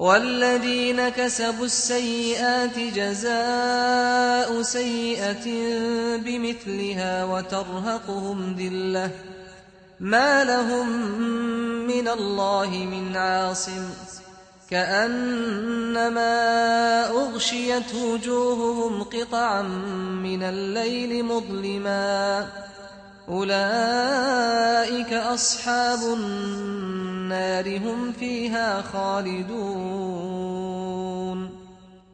والذين كسبوا السيئات جزاء سيئة بمثلها وترهقهم ذلة ما لهم من الله من عاصم كأنما أغشيت وجوههم قطعا من الليل مظلما أولئك أصحاب النار هم فيها خالدون